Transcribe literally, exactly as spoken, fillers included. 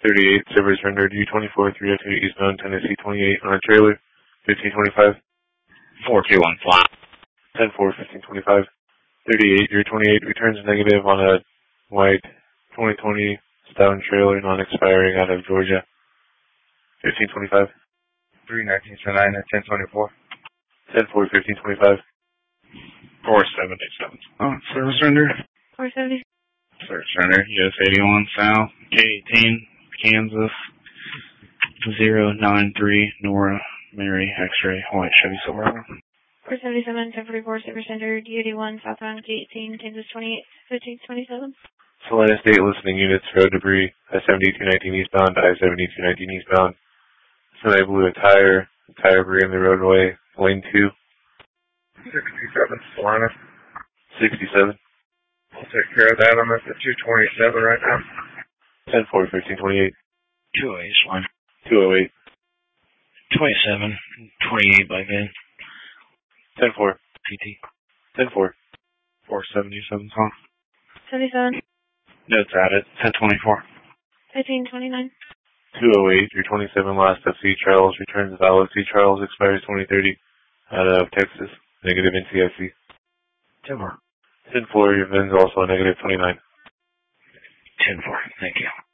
thirty-eight, Silver surrendered U twenty-four three oh two eastbound Tennessee twenty-eight on a trailer, fifteen twenty-five. four two one flat. ten four, fifteen twenty-five. thirty-eight, U twenty-eight returns negative on a white twenty twenty Stallion trailer non-expiring out of Georgia, fifteen twenty-five. three nineteen seventy-nine at ten twenty-four. ten four, fifteen twenty-five. four seven eight seven. Oh, service surrender. four seventy. Service surrender. U S eighty-one South, K eighteen, Kansas, zero nine three, Nora, Mary, X-ray, white Chevy Silverado. four seventy-seven, ten forty-four, Silver Standard, U eighty-one, southbound K eighteen, Kansas twenty-eight, fifteen twenty-seven. Salina State listening units, road debris, I seventy-two nineteen eastbound, I seventy-two nineteen eastbound. Somebody blew a tire, a tire debris in the roadway, lane two. sixty-seven, Salina. sixty-seven. I'll take care of that. I'm at the two twenty-seven right now. ten four, fifteen twenty-eight. two oh eight line. two oh eight. twenty-seven, twenty-eight by then. ten four. T T. ten four. four seventy-seven South. seventy-seven. Notes added. ten twenty-four. fifteen twenty-nine. two oh eight, three twenty-seven last of C. Charles, returns valid. C. Charles expires twenty thirty out of Texas, negative N C I C. ten four. ten four, your V I N's also a negative twenty-nine. ten four, thank you.